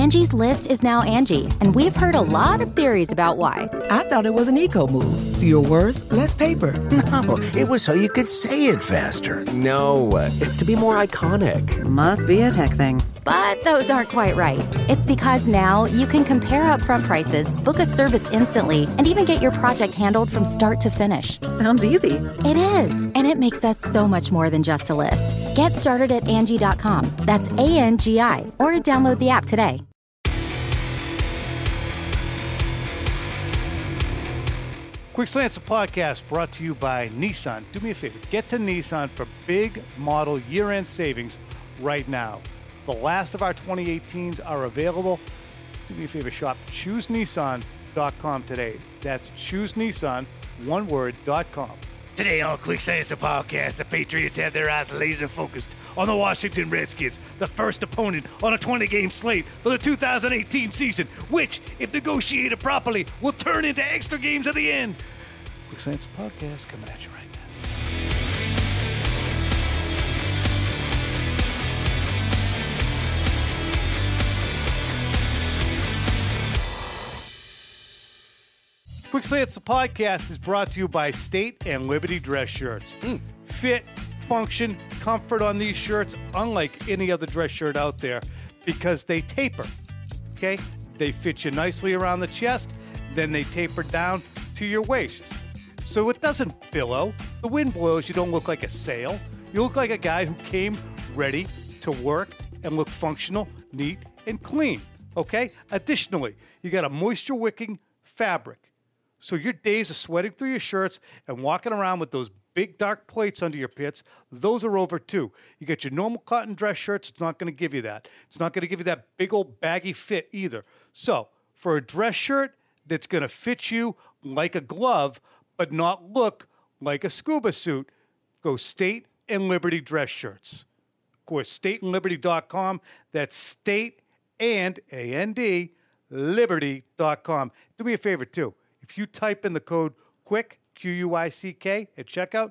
Angie's List is now Angie, and we've heard a lot of theories about why. I thought it was an eco move. Fewer words, less paper. No, it was so you could say it faster. No, it's to be more iconic. Must be a tech thing. But those aren't quite right. It's because now you can compare upfront prices, book a service instantly, and even get your project handled from start to finish. Sounds easy. It is, and it makes us so much more than just a list. Get started at Angie.com. That's ANGI, or download the app today. Quick Slants, a podcast brought to you by Nissan. Do me a favor, get to Nissan for big model year-end savings right now. The last of our 2018s are available. Do me a favor, shop ChooseNissan.com today. That's ChooseNissan, one word.com. Today on Quick Science Podcast, the Patriots have their eyes laser focused on the Washington Redskins, the first opponent on a 20-game slate for the 2018 season, which, if negotiated properly, will turn into extra games at the end. Quick Science Podcast coming at you right now. Quick Slants, the podcast is brought to you by State and Liberty dress shirts. Fit, function, comfort on these shirts, unlike any other dress shirt out there, because they taper, okay? They fit you nicely around the chest, then they taper down to your waist. So it doesn't billow. The wind blows, you don't look like a sail. You look like a guy who came ready to work and look functional, neat, and clean, okay? Additionally, you got a moisture-wicking fabric. So your days of sweating through your shirts and walking around with those big dark plates under your pits, those are over too. You get your normal cotton dress shirts, it's not going to give you that. It's not going to give you that big old baggy fit either. So for a dress shirt that's going to fit you like a glove but not look like a scuba suit, go State and Liberty dress shirts. Of course, stateandliberty.com. That's State and A-N-D, Liberty.com. Do me a favor too. If you type in the code QUICK, Q-U-I-C-K, at checkout,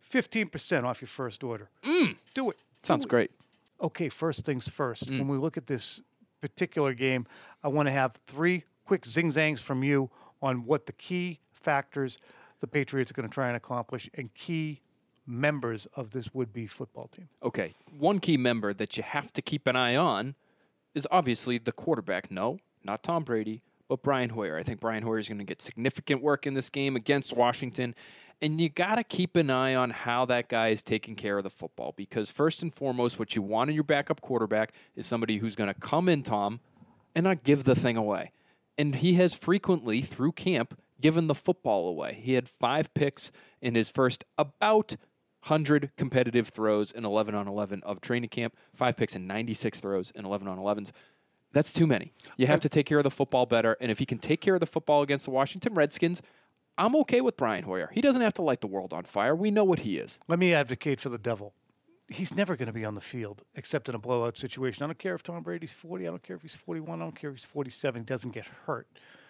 15% off your first order. Do it. Sounds great. Okay, first things first. When we look at this particular game, I want to have 3 quick zing-zangs from you on what the key factors the Patriots are going to try and accomplish and key members of this would-be football team. Okay, one key member that you have to keep an eye on is obviously the quarterback. No, not Tom Brady, but Brian Hoyer. I think Brian Hoyer is going to get significant work in this game against Washington. And you got to keep an eye on how that guy is taking care of the football. Because first and foremost, what you want in your backup quarterback is somebody who's going to come in, Tom, and not give the thing away. And he has frequently, through camp, given the football away. He had 5 picks in his first about 100 competitive throws in 11-on-11 of training camp. 5 picks and 96 throws in 11-on-11s. That's too many. You have to take care of the football better. And if he can take care of the football against the Washington Redskins, I'm okay with Brian Hoyer. He doesn't have to light the world on fire. We know what he is. Let me advocate for the devil. He's never going to be on the field except in a blowout situation. I don't care if Tom Brady's 40. I don't care if he's 41. I don't care if he's 47. He doesn't get hurt.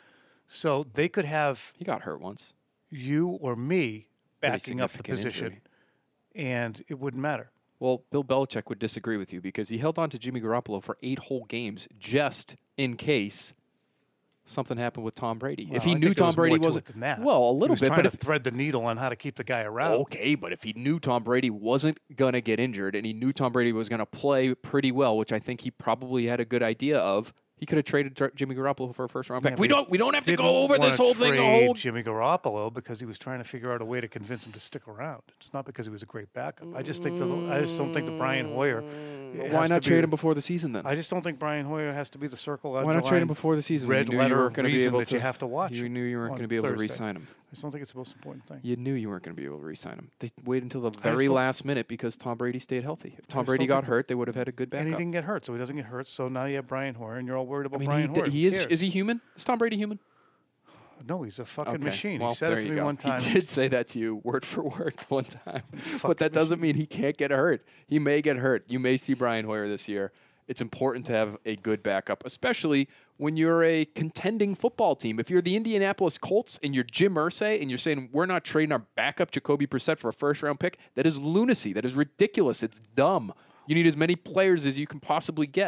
So they could have... He got hurt once. You or me backing up the significant position, injury. and it wouldn't matter. Well, Bill Belichick would disagree with you because he held on to Jimmy Garoppolo for 8 whole games just in case something happened with Tom Brady. Well, if he I knew think there Tom was more Brady to it wasn't... than that. Well, a He little was bit. trying But to thread the needle on how to keep the guy around. Okay, but if he knew Tom Brady wasn't going to get injured and he knew Tom Brady was going to play pretty well, which I think he probably had a good idea of, he could have traded Jimmy Garoppolo for a first-round pick. Yeah, We don't have to go over this whole thing. Trade Jimmy Garoppolo because he was trying to figure out a way to convince him to stick around. It's not because he was a great backup. I just don't think that Brian Hoyer. Why not trade him before the season then? I just don't think Brian Hoyer has to be the circle. Why not trade him before the season? Red You knew you letter weren't going to be able that to. you have to watch. You knew you weren't going to be able to re-sign him. I just don't think it's the most important thing. You knew you weren't going to be able to re-sign him. They waited until the very last minute because Tom Brady stayed healthy. If Tom Brady got hurt, they would have had a good backup. And he didn't get hurt, so he doesn't get hurt. So now you have Brian Hoyer, and you're all worried about I mean, Brian Hoyer. Is he human? Is Tom Brady human? No, he's a fucking Okay. machine. Well, He said it there to you me go. one time. He did say that to you word for word one time. But that doesn't mean he can't get hurt. He may get hurt. You may see Brian Hoyer this year. It's important to have a good backup, especially when you're a contending football team. If you're the Indianapolis Colts and you're Jim Irsay and you're saying we're not trading our backup Jacoby Brissett for a first-round pick, that is lunacy. That is ridiculous. It's dumb. You need as many players as you can possibly get.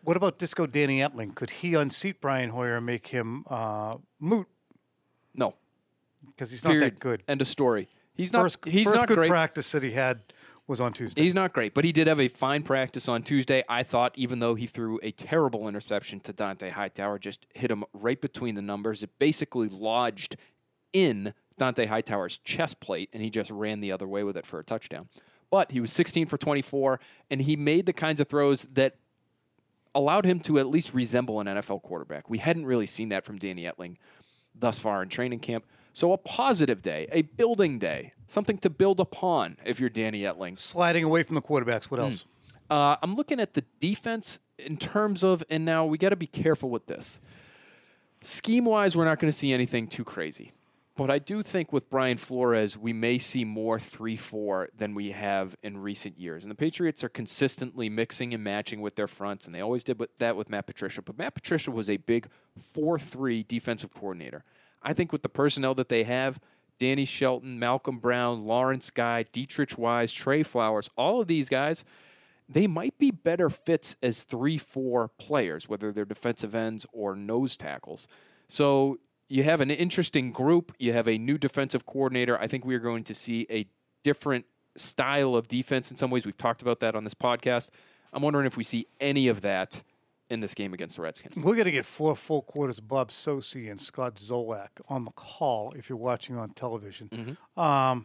What about Disco Danny Etling? Could he unseat Brian Hoyer and make him moot? No. Because he's not that good. End of story. He's First not good great. practice that he had was on Tuesday. He's not great, but he did have a fine practice on Tuesday. I thought, even though he threw a terrible interception to Dante Hightower, just hit him right between the numbers. It basically lodged in Dante Hightower's chest plate, and he just ran the other way with it for a touchdown. But he was 16 for 24, and he made the kinds of throws that allowed him to at least resemble an NFL quarterback. We hadn't really seen that from Danny Etling thus far in training camp. So a positive day, a building day, something to build upon if you're Danny Etling. Sliding away from the quarterbacks. What else? I'm looking at the defense in terms of, and now we got to be careful with this. Scheme-wise, we're not going to see anything too crazy. But I do think with Brian Flores, we may see more 3-4 than we have in recent years. And the Patriots are consistently mixing and matching with their fronts, and they always did that with Matt Patricia. But Matt Patricia was a big 4-3 defensive coordinator. I think with the personnel that they have, Danny Shelton, Malcolm Brown, Lawrence Guy, Dietrich Wise, Trey Flowers, all of these guys, they might be better fits as 3-4 players, whether they're defensive ends or nose tackles. So you have an interesting group. You have a new defensive coordinator. I think we are going to see a different style of defense in some ways. We've talked about that on this podcast. I'm wondering if we see any of that in this game against the Redskins. We're going to get 4 full quarters of Bob Socci and Scott Zolak on the call if you're watching on television. How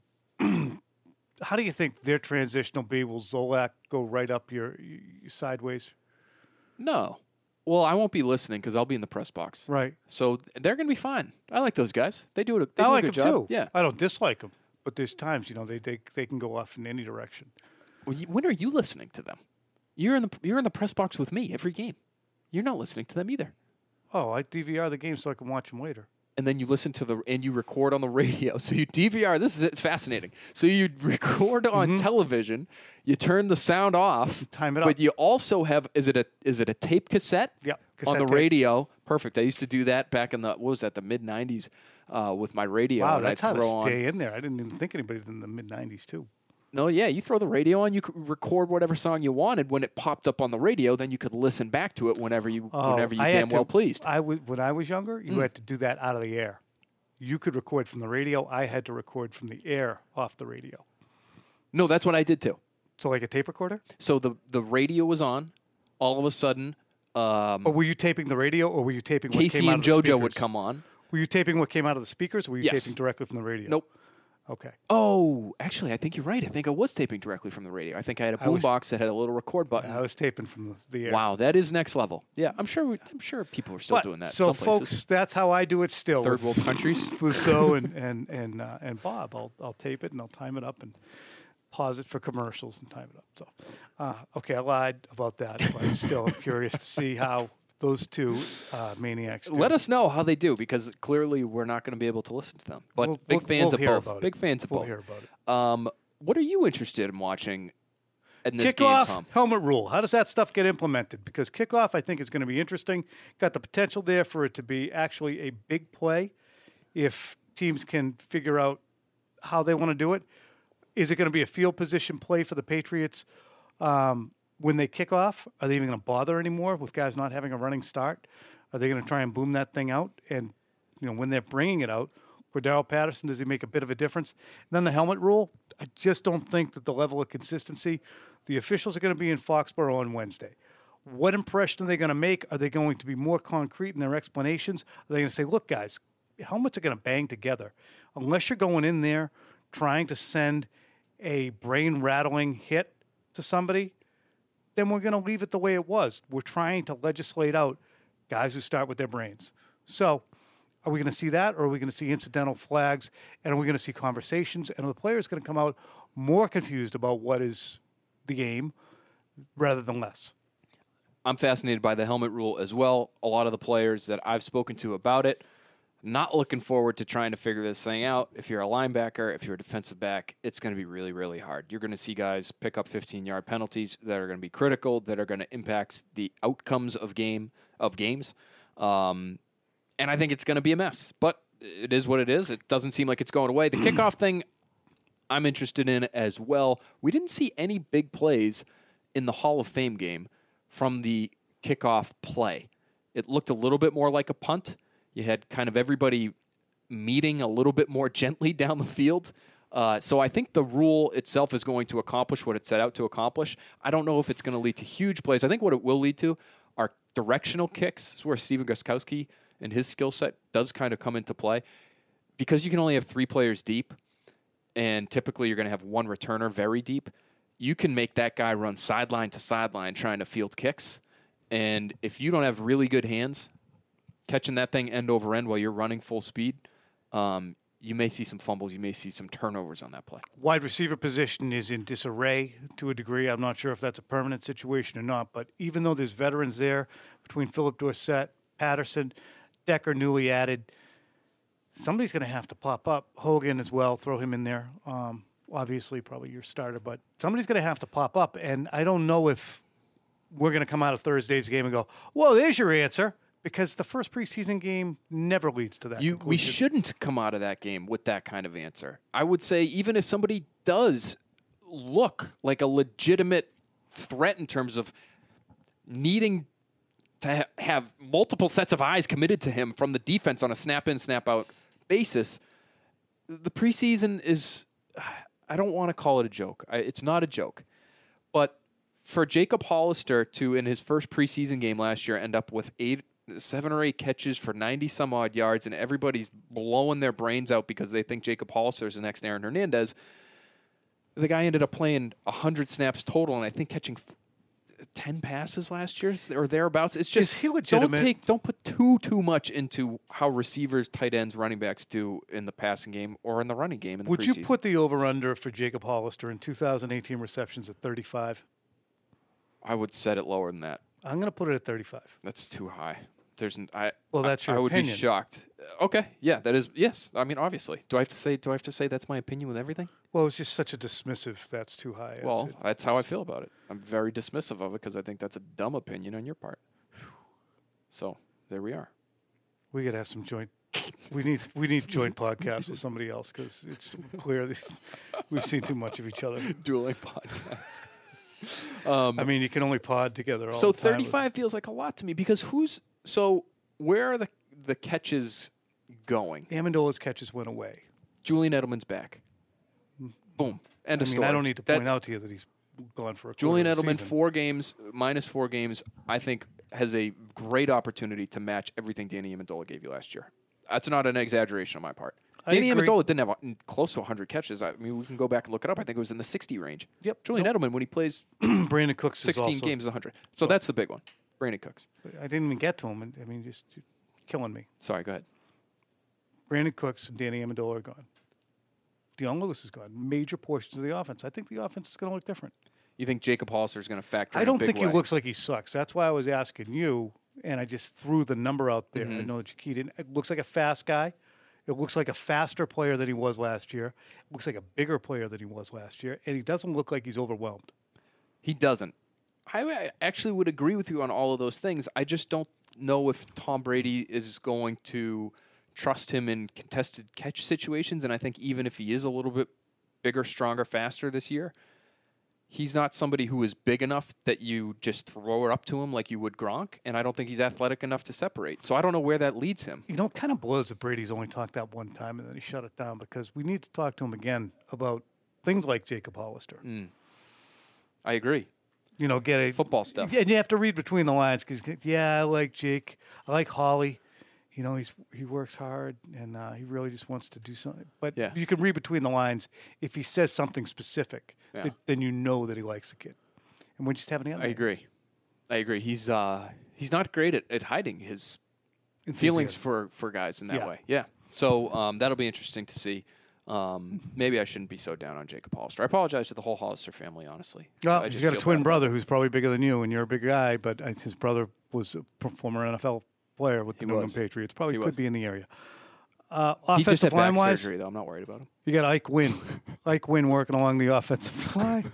do you think their transition will be? Will Zolak go right up your sideways? No. Well, I won't be listening because I'll be in the press box. Right. So they're going to be fine. I like those guys. They do I a like good them job. too. Yeah. I don't dislike them, but there's times they can go off in any direction. Well, when are you listening to them? You're in the press box with me every game. You're not listening to them either. Oh, I DVR the game so I can watch them later. And then you listen and you record on the radio. So you DVR. This is fascinating. So you record on television. You turn the sound off. Time it up. But you also have is it a tape cassette? Yeah, on the cassette tape. radio. Perfect. I used to do that back in the mid '90s with my radio. Wow, and that's I'd how to throw stay in there. I didn't even think anybody did in the mid-'90s too. No, yeah, you throw the radio on, you could record whatever song you wanted. When it popped up on the radio, then you could listen back to it whenever you damn well pleased. When I was younger, you had to do that out of the air. You could record from the radio. I had to record from the air off the radio. No, that's what I did too. So like a tape recorder? So the radio was on. All of a sudden, Or were you taping the radio, or were you taping what Casey came out and of the JoJo speakers? would come on. Were you taping what came out of the speakers, or were you Yes. taping directly from the radio? Nope. Okay. Oh, actually, I think you're right. I think I was taping directly from the radio. I think I had a boombox that had a little record button. I was taping from the air. Wow, that is next level. Yeah, I'm sure people are still doing that. So, some places. folks, that's how I do it still. Third world countries. With Zoe and Bob. I'll tape it and I'll time it up and pause it for commercials and time it up. So, okay, I lied about that, but still, I'm curious to see how those two maniacs do. Let us know how they do, because clearly we're not going to be able to listen to them. But big fans we'll of hear both. about it. Big fans of We'll both. hear about it. What are you interested in watching in this game, Kickoff, Tom? helmet rule. How does that stuff get implemented? Because kickoff, I think, is going to be interesting. Got the potential there for it to be actually a big play if teams can figure out how they want to do it. Is it going to be a field position play for the Patriots when they kick off? Are they even going to bother anymore with guys not having a running start? Are they going to try and boom that thing out? And when they're bringing it out, Cordero Patterson, does he make a bit of a difference? And then the helmet rule, I just don't think that the level of consistency. The officials are going to be in Foxborough on Wednesday. What impression are they going to make? Are they going to be more concrete in their explanations? Are they going to say, look, guys, helmets are going to bang together. Unless you're going in there trying to send a brain-rattling hit to somebody, then we're going to leave it the way it was. We're trying to legislate out guys who start with their brains. So are we going to see that, or are we going to see incidental flags, and are we going to see conversations, and are the players going to come out more confused about what is the game rather than less? I'm fascinated by the helmet rule as well. A lot of the players that I've spoken to about it, not looking forward to trying to figure this thing out. If you're a linebacker, if you're a defensive back, it's going to be really, really hard. You're going to see guys pick up 15-yard penalties that are going to be critical, that are going to impact the outcomes of games. And I think it's going to be a mess. But it is what it is. It doesn't seem like it's going away. The kickoff thing, I'm interested in as well. We didn't see any big plays in the Hall of Fame game from the kickoff play. It looked a little bit more like a punt. You had kind of everybody meeting a little bit more gently down the field. So I think the rule itself is going to accomplish what it set out to accomplish. I don't know if it's going to lead to huge plays. I think what it will lead to are directional kicks. This is where Steven Gostkowski and his skill set does kind of come into play. Because you can only have 3 players deep, and typically you're going to have one returner very deep, you can make that guy run sideline to sideline trying to field kicks. And if you don't have really good hands, catching that thing end over end while you're running full speed, you may see some fumbles. You may see some turnovers on that play. Wide receiver position is in disarray to a degree. I'm not sure if that's a permanent situation or not. But even though there's veterans there between Philip Dorsett, Patterson, Decker newly added, somebody's going to have to pop up. Hogan as well, throw him in there. Obviously, probably your starter, but somebody's going to have to pop up. And I don't know if we're going to come out of Thursday's game and go, well, there's your answer, because the first preseason game never leads to that conclusion. We shouldn't come out of that game with that kind of answer. I would say even if somebody does look like a legitimate threat in terms of needing to have multiple sets of eyes committed to him from the defense on a snap-in, snap-out basis, the preseason is, I don't want to call it a joke. It's not a joke. But for Jacob Hollister to, in his first preseason game last year, end up with 7 or 8 catches for 90-some-odd yards, and everybody's blowing their brains out because they think Jacob Hollister is the next Aaron Hernandez, the guy ended up playing 100 snaps total, and I think catching 10 passes last year or thereabouts. It's just, is he legitimate? Don't put too much into how receivers, tight ends, running backs do in the passing game or in the running game in the Would preseason. you put the over-under for Jacob Hollister in 2018 receptions at 35? I would set it lower than that. I'm going to put it at 35. That's too high. That's your I would opinion. be shocked. Okay, yeah, that is, yes. I mean, obviously. Do I have to say that's my opinion with everything? Well, it's just such a dismissive, that's too high. Well, that's how I feel about it. I'm very dismissive of it because I think that's a dumb opinion on your part. So, there we are. We got to have some joint. We need joint podcasts with somebody else because it's clear we've seen too much of each other. Dueling podcasts. I mean, you can only pod together all So the time. 35 feels like a lot to me because where are the catches going? Amendola's catches went away. Julian Edelman's back. Boom. End of story. I don't need to point out to you that he's gone for a Julian quarter of the Edelman, season. 4 games, minus 4 games, I think has a great opportunity to match everything Danny Amendola gave you last year. That's not an exaggeration on my part. Danny agree. Amendola didn't have close to 100 catches. I mean, we can go back and look it up. I think it was in the 60 range. Yep. Julian Edelman, when he plays Brandon Cooks 16 is also, games, is 100. So that's the big one. Brandon Cooks. I didn't even get to him. I mean, just killing me. Sorry, go ahead. Brandon Cooks and Danny Amendola are gone. Deion Lewis is gone. Major portions of the offense. I think the offense is going to look different. You think Jacob Hollister is going to factor I in a don't big think he way? looks like he sucks. That's why I was asking you, and I just threw the number out there. Mm-hmm. I know that you keyed in. It looks like a fast guy. It looks like a faster player than he was last year. It looks like a bigger player than he was last year. And he doesn't look like he's overwhelmed. He doesn't. I actually would agree with you on all of those things. I just don't know if Tom Brady is going to trust him in contested catch situations. And I think even if he is a little bit bigger, stronger, faster this year, he's not somebody who is big enough that you just throw it up to him like you would Gronk. And I don't think he's athletic enough to separate. So I don't know where that leads him. You know, it kind of blows that Brady's only talked that one time and then he shut it down because we need to talk to him again about things like Jacob Hollister. I agree. You know, get a Football stuff. And you have to read between the lines because, yeah, I like Jake. I like Holly. You know, he works hard and he really just wants to do something. But Yeah. you can read between the lines. If he says something specific, Yeah. then you know that he likes the kid. And we just have any other. I agree. He's not great at hiding his feelings for guys in that Yeah. way. Yeah. So that'll be interesting to see. Maybe I shouldn't be so down on Jacob Hollister. I apologize to the whole Hollister family, honestly. Well, I he's just got a feel twin bad. brother who's probably bigger than you, and you're a big guy. But his brother was a former NFL player with the New England was. Patriots. Probably He could was. be in the area. He just Offensive had back line wise, surgery, though. I'm not worried about him. you got Ike Wynn. Ike Wynn working along the offensive line.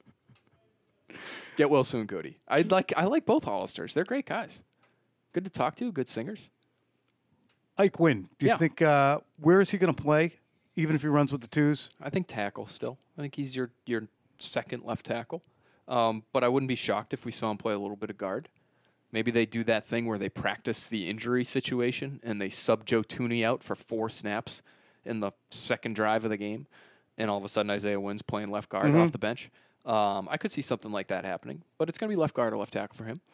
Get well soon, Cody. I like both Hollisters. They're great guys. Good to talk to. Good singers. Ike Wynn. Do you Yeah. think where is he going to play? Even if he runs with the twos, I think tackle still. I think he's your second left tackle. But I wouldn't be shocked if we saw him play a little bit of guard. Maybe they do that thing where they practice the injury situation and they sub Joe Thuney out for 4 snaps in the second drive of the game, and all of a sudden Isaiah Wynn's playing left guard off the bench. I could see something like that happening, but it's going to be left guard or left tackle for him.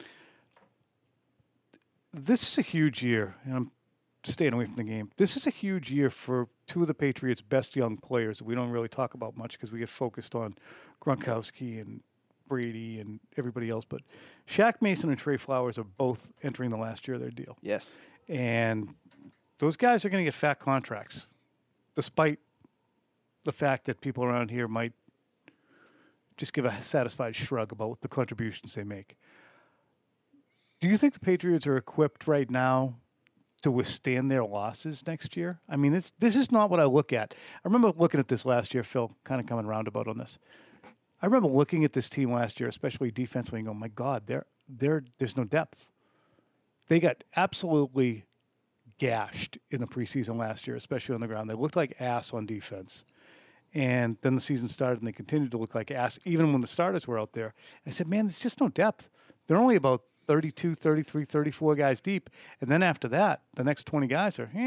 This is a huge year, and I'm staying away from the game. This is a huge year for 2 of the Patriots' best young players that we don't really talk about much because we get focused on Gronkowski and Brady and everybody else. But Shaq Mason and Trey Flowers are both entering the last year of their deal. Yes. And those guys are going to get fat contracts, despite the fact that people around here might just give a satisfied shrug about the contributions they make. Do you think the Patriots are equipped right now to withstand their losses next year? I mean, this is not what I look at. I remember looking at this last year, Phil, kind of coming roundabout on this. I remember looking at this team last year, especially defensively, and going, my God, there's no depth. They got absolutely gashed in the preseason last year, especially on the ground. They looked like ass on defense. And then the season started, and they continued to look like ass, even when the starters were out there. And I said, man, there's just no depth. They're only about 32, 33, 34 guys deep. And then after that, the next 20 guys are,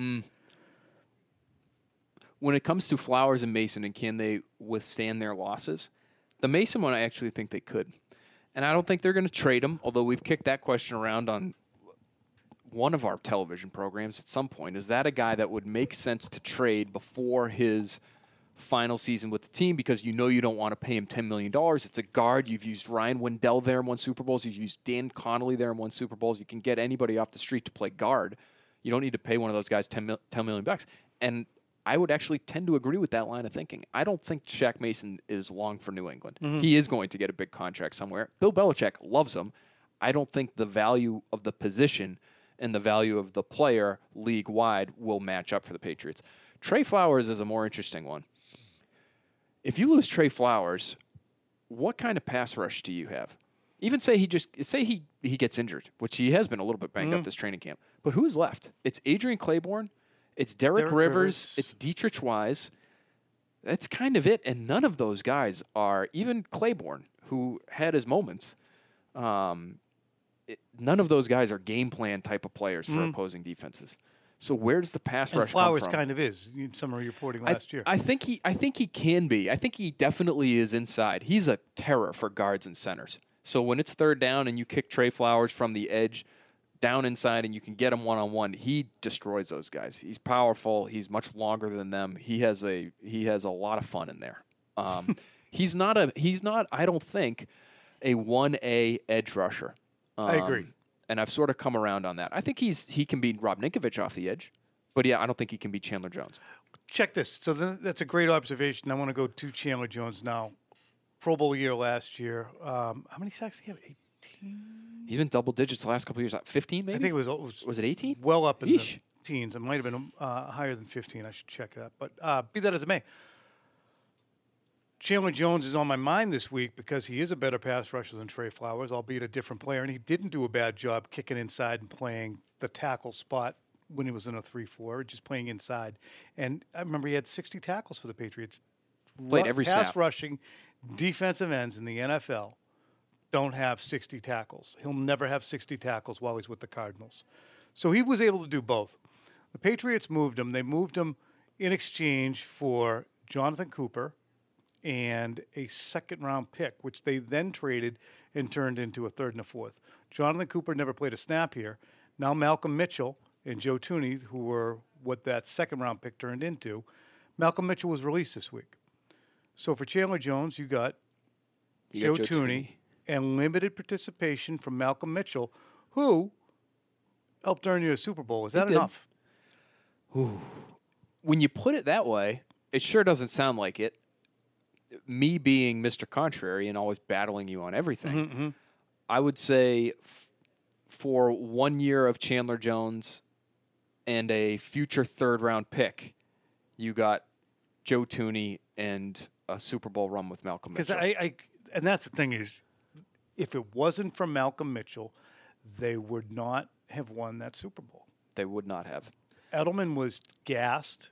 When it comes to Flowers and Mason and can they withstand their losses, the Mason one I actually think they could. And I don't think they're going to trade him, although we've kicked that question around on one of our television programs at some point. Is that a guy that would make sense to trade before his final season with the team because you don't want to pay him $10 million. It's a guard. You've used Ryan Wendell there in 1 Super Bowls. You've used Dan Connolly there in 1 Super Bowls. You can get anybody off the street to play guard. You don't need to pay one of those guys $10 million. And I would actually tend to agree with that line of thinking. I don't think Shaq Mason is long for New England. He is going to get a big contract somewhere. Bill Belichick loves him. I don't think the value of the position and the value of the player league-wide will match up for the Patriots. Trey Flowers is a more interesting one. If you lose Trey Flowers, what kind of pass rush do you have? Even say he gets injured, which he has been a little bit banged up this training camp. But who's left? It's Adrian Claiborne, it's Derek Rivers, it's Dietrich Wise. That's kind of it. And none of those guys are, even Claiborne, who had his moments, none of those guys are game plan type of players for opposing defenses. So where does the pass rush come from? Flowers kind of is. In summary reporting last year. I think he can be. I think he definitely is inside. He's a terror for guards and centers. So when it's third down and you kick Trey Flowers from the edge down inside and you can get him one-on-one, he destroys those guys. He's powerful. He's much longer than them. He has a lot of fun in there. He's not I don't think a 1A edge rusher. I agree. And I've sort of come around on that. I think he can beat Rob Ninkovich off the edge. But, yeah, I don't think he can beat Chandler Jones. Check this. So that's a great observation. I want to go to Chandler Jones now. Pro Bowl year last year. How many sacks did he have? 18? He's been double digits the last couple of years. 15 maybe? I think it was. Was it 18? Well up in the teens. It might have been higher than 15. I should check that. But be that as it may. Chandler Jones is on my mind this week because he is a better pass rusher than Trey Flowers, albeit a different player, and he didn't do a bad job kicking inside and playing the tackle spot when he was in a 3-4, just playing inside. And I remember he had 60 tackles for the Patriots. Played every snap. Pass rushing defensive ends in the NFL don't have 60 tackles. He'll never have 60 tackles while he's with the Cardinals. So he was able to do both. The Patriots moved him. They moved him in exchange for Jonathan Cooper and a second-round pick, which they then traded and turned into a third and a fourth. Jonathan Cooper never played a snap here. Now Malcolm Mitchell and Joe Thuney, who were what that second-round pick turned into, Malcolm Mitchell was released this week. So for Chandler Jones, you got Joe Thuney and limited participation from Malcolm Mitchell, who helped earn you a Super Bowl. Is that enough? Ooh. When you put it that way, it sure doesn't sound like it. Me being Mr. Contrary and always battling you on everything, I would say for 1 year of Chandler Jones and a future third-round pick, you got Joe Thuney and a Super Bowl run with Malcolm Mitchell. Because and that's the thing is, if it wasn't for Malcolm Mitchell, they would not have won that Super Bowl. They would not have. Edelman was gassed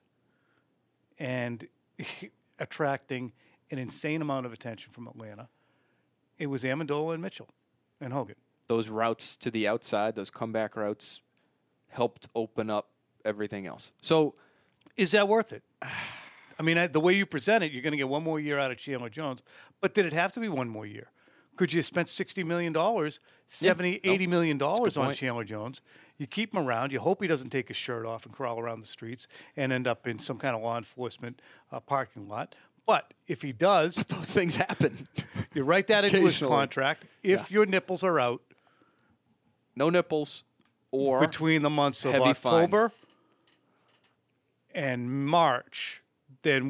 and attracting an insane amount of attention from Atlanta. It was Amendola and Mitchell and Hogan. those routes to the outside, those comeback routes, helped open up everything else. So, is that worth it? I mean, the way you present it, you're going to get one more year out of Chandler Jones. But did it have to be one more year? Could you have spent $60 million, $80 million on Chandler Jones? You keep him around. You hope he doesn't take his shirt off and crawl around the streets and end up in some kind of law enforcement parking lot. But if he does, those things happen. You write that into his contract. If your nipples are out, no nipples, or between the months of October and March, then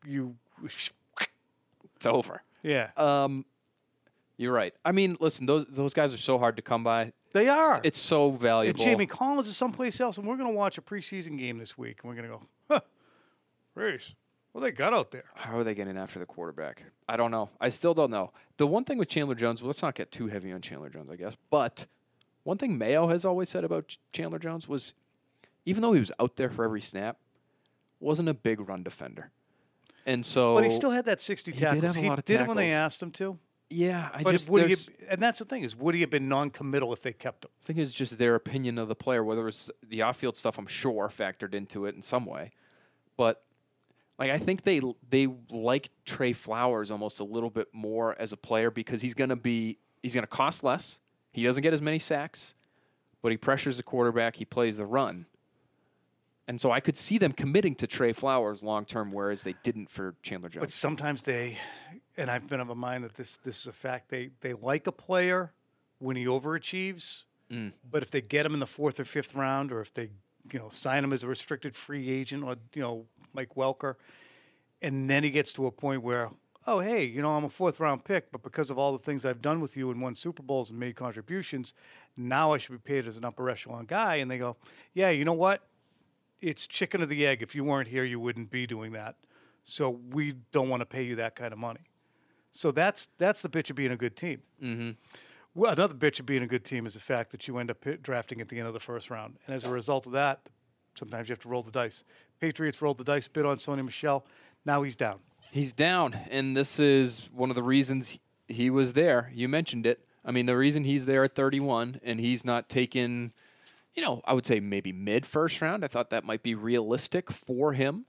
it's over. Yeah. You're right. I mean, listen, those guys are so hard to come by. They are. It's so valuable. And Jamie Collins is someplace else, and we're going to watch a preseason game this week, and we're going to go, Reese, what they got out there? How are they getting after the quarterback? I don't know. I still don't know. The one thing with Chandler Jones, well, let's not get too heavy on Chandler Jones, I guess, but one thing Mayo has always said about Chandler Jones was, even though he was out there for every snap, wasn't a big run defender. And so, but he still had that 60 tackles. He did have a lot of tackles. tackles. When they asked him to. Yeah, and that's the thing is, would he have been non-committal if they kept him? I think it's just their opinion of the player, whether it's the off-field stuff. I'm sure factored into it in some way, but I think they like Trey Flowers almost a little bit more as a player because he's going to cost less. He doesn't get as many sacks, but he pressures the quarterback. He plays the run. And so I could see them committing to Trey Flowers long-term, whereas they didn't for Chandler Jones. But sometimes and I've been of a mind that this is a fact, they like a player when he overachieves, but if they get him in the 4th or 5th round, or if they sign him as a restricted free agent, or Mike Welker, and then he gets to a point where, oh, hey, I'm a 4th-round pick, but because of all the things I've done with you and won Super Bowls and made contributions, now I should be paid as an upper echelon guy. And they go, yeah, you know what? It's chicken or the egg. If you weren't here, you wouldn't be doing that. So we don't want to pay you that kind of money. So that's the bitch of being a good team. Mm-hmm. Well, another bitch of being a good team is the fact that you end up drafting at the end of the 1st round. And as a result of that, sometimes you have to roll the dice. Patriots rolled the dice bid on Sony Michel. Now he's down. He's down, and this is one of the reasons he was there. You mentioned it. I mean, the reason he's there at 31 and he's not taken, I would say maybe mid-first round. I thought that might be realistic for him.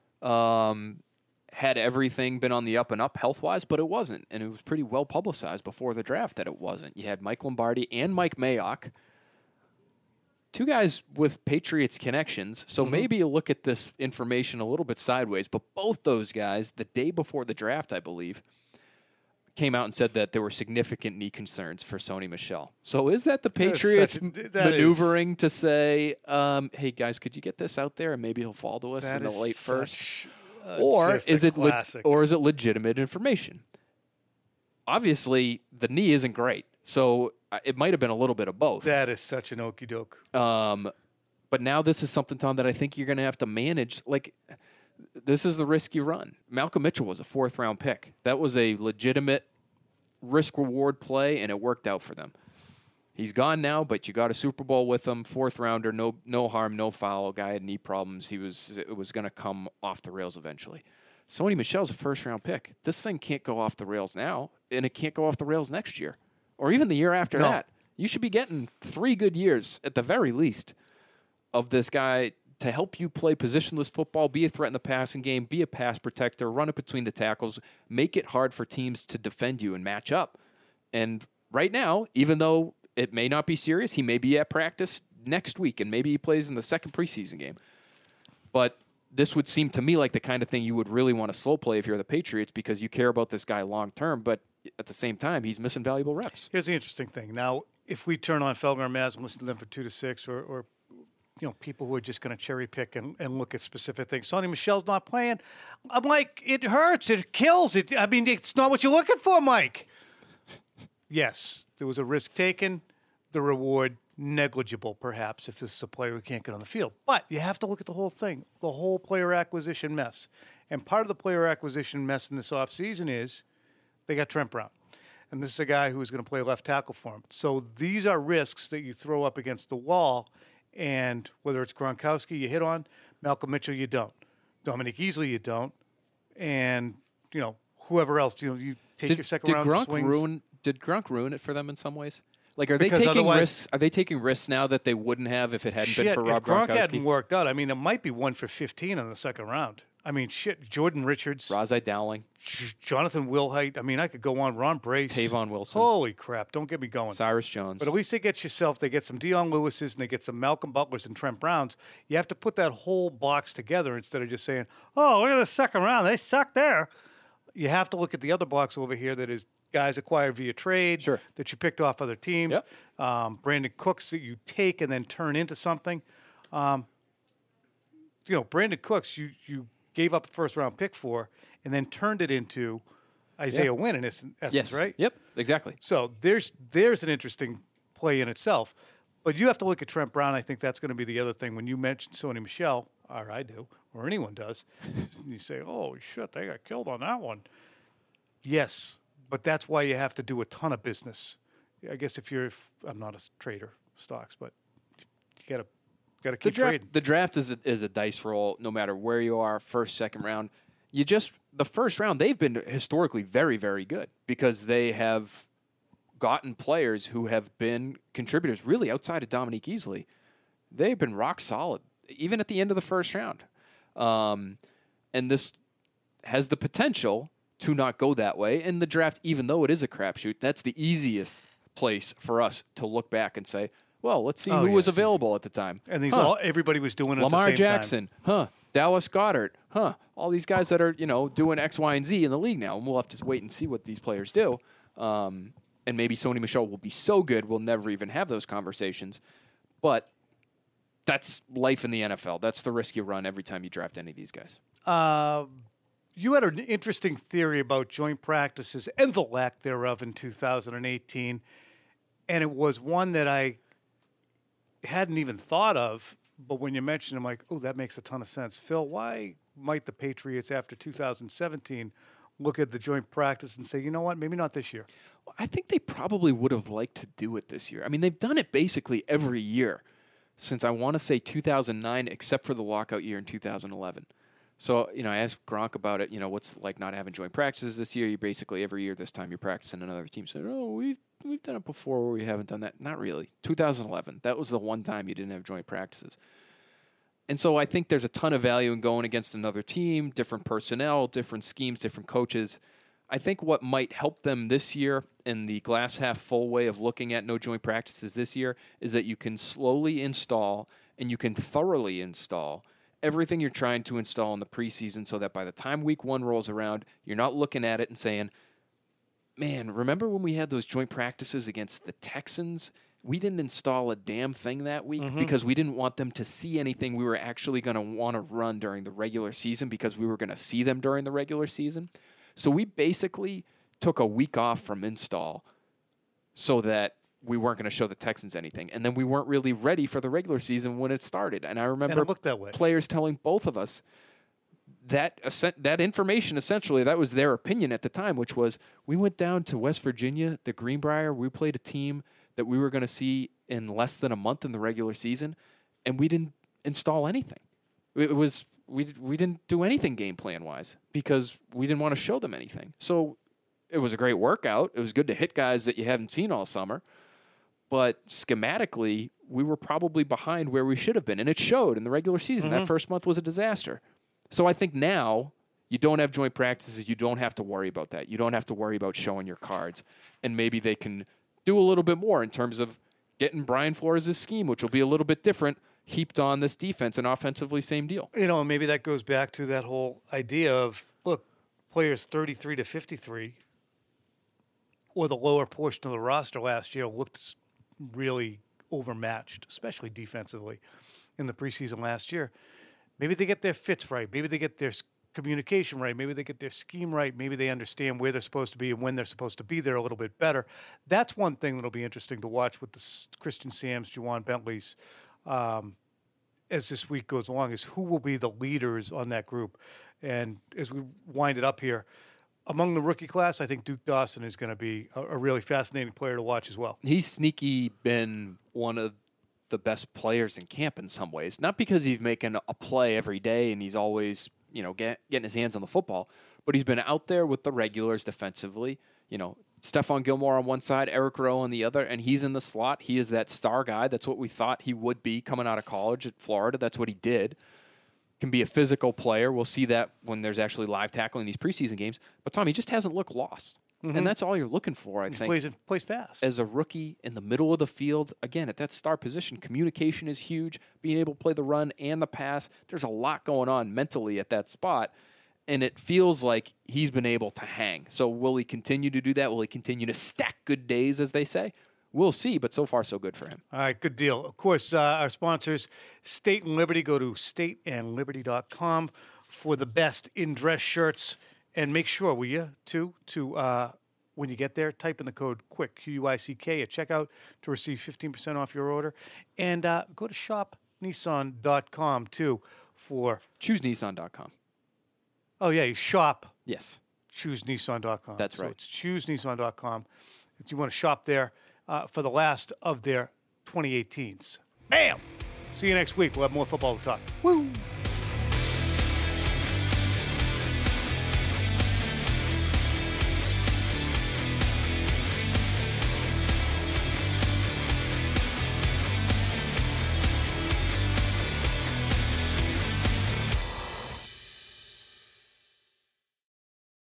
Had everything been on the up and up health-wise, but it wasn't. And it was pretty well publicized before the draft that it wasn't. You had Mike Lombardi and Mike Mayock, two guys with Patriots connections. So maybe you look at this information a little bit sideways. But both those guys, the day before the draft, I believe, came out and said that there were significant knee concerns for Sony Michel. So is that the Patriots maneuvering to say, hey, guys, could you get this out there and maybe he'll fall to us in the late first? Or is it legitimate information? Obviously, the knee isn't great, so it might have been a little bit of both. That is such an okey doke. But now this is something, Tom, that I think you're going to have to manage. This is the risk you run. Malcolm Mitchell was a 4th-round pick. That was a legitimate risk-reward play, and it worked out for them. He's gone now, but you got a Super Bowl with him, 4th rounder, no harm, no foul. Guy had knee problems. It was going to come off the rails eventually. Sony Michel's a 1st-round pick. This thing can't go off the rails now, and it can't go off the rails next year, or even the year after that. You should be getting 3 good years at the very least of this guy to help you play positionless football, be a threat in the passing game, be a pass protector, run it between the tackles, make it hard for teams to defend you and match up. And right now, even though it may not be serious, he may be at practice next week, and maybe he plays in the 2nd preseason game. But this would seem to me like the kind of thing you would really want to slow play if you're the Patriots because you care about this guy long term, but at the same time, he's missing valuable reps. Here's the interesting thing. Now, if we turn on Felger and Maz and listen to them for 2 to 6 or people who are just going to cherry pick and look at specific things. Sony Michel's not playing. I'm like, it hurts. It kills. I mean, it's not what you're looking for, Mike. Yes, there was a risk taken. The reward, negligible, perhaps, if this is a player who can't get on the field. But you have to look at the whole thing, the whole player acquisition mess. And part of the player acquisition mess in this offseason is they got Trent Brown. And this is a guy who's going to play left tackle for him. So these are risks that you throw up against the wall. And whether it's Gronkowski you hit on, Malcolm Mitchell you don't, Dominique Easley you don't, and whoever else you take your second round swings. Did Gronk ruin it for them in some ways? Like, are they Because taking otherwise- risks? Are they taking risks now that they wouldn't have if it hadn't been Shit, for Rob if Gronk Gronkowski? hadn't worked out, I mean, it might be 1 for 15 in the second round. I mean, shit, Jordan Richards, Razai Dowling, Jonathan Wilhite. I mean, I could go on. Ron Brace. Tavon Wilson, Holy crap, don't get me going. Cyrus Jones. But at least they get some Deion Lewises and they get some Malcolm Butlers and Trent Browns. You have to put that whole box together instead of just saying, oh, look at the second round. They suck there. You have to look at the other box over here that is guys acquired via trade Sure. that you picked off other teams. Yep. Brandon Cooks that you take and then turn into something. Brandon Cooks, you gave up a first-round pick for and then turned it into Isaiah Wynn in essence, yes. right? Yep. Exactly. So there's an interesting play in itself. But you have to look at Trent Brown. I think that's going to be the other thing. When you mention Sony Michel, or I do, or anyone does, you say, oh, shit, they got killed on that one. Yes, but that's why you have to do a ton of business. I guess I'm not a trader of stocks, but you got to keep trading. The draft is a dice roll, no matter where you are, first, second round. The first round, they've been historically very, very good because they have gotten players who have been contributors really outside of Dominique Easley. They've been rock solid, even at the end of the first round. And this has the potential to not go that way. In the draft, even though it is a crapshoot, that's the easiest place for us to look back and say, well, let's see who was available at the time. And everybody was doing it Lamar at the same Jackson, time. Dallas Goedert, all these guys that are, doing X, Y, and Z in the league now. And we'll have to wait and see what these players do. And maybe Sony Michel will be so good we'll never even have those conversations. But that's life in the NFL. That's the risk you run every time you draft any of these guys. You had an interesting theory about joint practices and the lack thereof in 2018, and it was one that I hadn't even thought of, but when you mentioned it, I'm like, oh, that makes a ton of sense. Phil, why might the Patriots after 2017 look at the joint practice and say, you know what, maybe not this year? Well, I think they probably would have liked to do it this year. I mean, they've done it basically every year since I want to say 2009, except for the lockout year in 2011. So, I asked Gronk about it, what's it like not having joint practices this year? You basically every year this time you're practicing another team. So, we've done it before where we haven't done that. Not really. 2011, that was the one time you didn't have joint practices. And so I think there's a ton of value in going against another team, different personnel, different schemes, different coaches. I think what might help them this year in the glass half full way of looking at no joint practices this year is that you can slowly install and you can thoroughly install everything you're trying to install in the preseason so that by the time week 1 rolls around, you're not looking at it and saying, man, remember when we had those joint practices against the Texans? We didn't install a damn thing that week because we didn't want them to see anything we were actually going to want to run during the regular season because we were going to see them during the regular season. So we basically took a week off from install so that we weren't going to show the Texans anything. And then we weren't really ready for the regular season when it started. And I remember it looked that way. Players telling both of us that information, essentially, that was their opinion at the time, which was we went down to West Virginia, the Greenbrier. We played a team that we were going to see in less than a month in the regular season, and we didn't install anything. We didn't do anything game plan wise because we didn't want to show them anything. So it was a great workout. It was good to hit guys that you haven't seen all summer, but schematically we were probably behind where we should have been, and it showed in the regular season. That first month was a disaster. So I think now you don't have joint practices. You don't have to worry about that. You don't have to worry about showing your cards, and maybe they can do a little bit more in terms of getting Brian Flores' scheme, which will be a little bit different, heaped on this defense, and offensively same deal. Maybe that goes back to that whole idea of, look, players 33 to 53 or the lower portion of the roster last year looked really overmatched, especially defensively in the preseason last year. Maybe they get their fits right. Maybe they get their communication right. Maybe they get their scheme right. Maybe they understand where they're supposed to be and when they're supposed to be there a little bit better. That's one thing that'll be interesting to watch with the Christian Sams, Juwan Bentleys, as this week goes along, is who will be the leaders on that group. And as we wind it up here, among the rookie class, I think Duke Dawson is going to be a really fascinating player to watch as well. He's sneaky been one of the best players in camp in some ways. Not because he's making a play every day and he's always, getting his hands on the football, but he's been out there with the regulars defensively, Stephon Gilmore on one side, Eric Rowe on the other, and he's in the slot. He is that star guy. That's what we thought he would be coming out of college at Florida. That's what he did. Can be a physical player. We'll see that when there's actually live tackling in these preseason games. But, Tom, he just hasn't looked lost. And that's all you're looking for, I think. Plays fast. As a rookie in the middle of the field, again, at that star position, communication is huge. Being able to play the run and the pass, there's a lot going on mentally at that spot. And it feels like he's been able to hang. So will he continue to do that? Will he continue to stack good days, as they say? We'll see, but so far, so good for him. All right, good deal. Of course, our sponsors, State and Liberty. Go to stateandliberty.com for the best in dress shirts. And make sure, will you, too, to when you get there, type in the code QUICK, Q-U-I-C-K, at checkout to receive 15% off your order. And go to shopnissan.com, too, for... ChooseNissan.com. Oh, yeah, you shop. Yes. ChooseNissan.com. That's right. So it's ChooseNissan.com. If you want to shop there for the last of their 2018s. Bam! See you next week. We'll have more football to talk. Woo!